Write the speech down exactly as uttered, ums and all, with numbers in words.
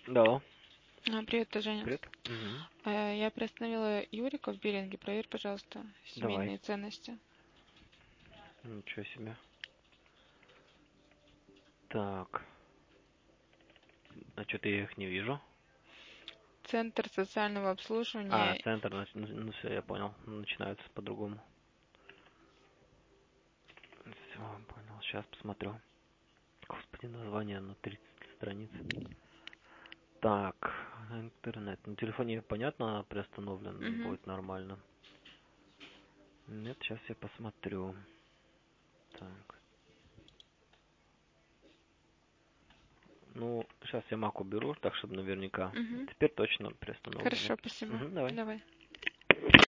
Да, А, Привет, это Женя. привет. Мгм. Э, Я приостановила Юрика в биллинге. Проверь, пожалуйста, Давай. семейные ценности. Ничего себе. Так, а что-то я их не вижу. Центр социального А, обслуживания. центр, нач- ну, ну все, я понял. Начинаются по-другому. Все, понял. Сейчас посмотрю. Господи, название на тридцать страниц. Так, интернет. На телефоне понятно, приостановлен Мгм. будет нормально. Нет, сейчас я посмотрю. Так. Ну, сейчас я Mac уберу, так чтобы наверняка. Мгм. Теперь точно приостановлен. Хорошо, Вот. спасибо. Мгм, давай. Давай.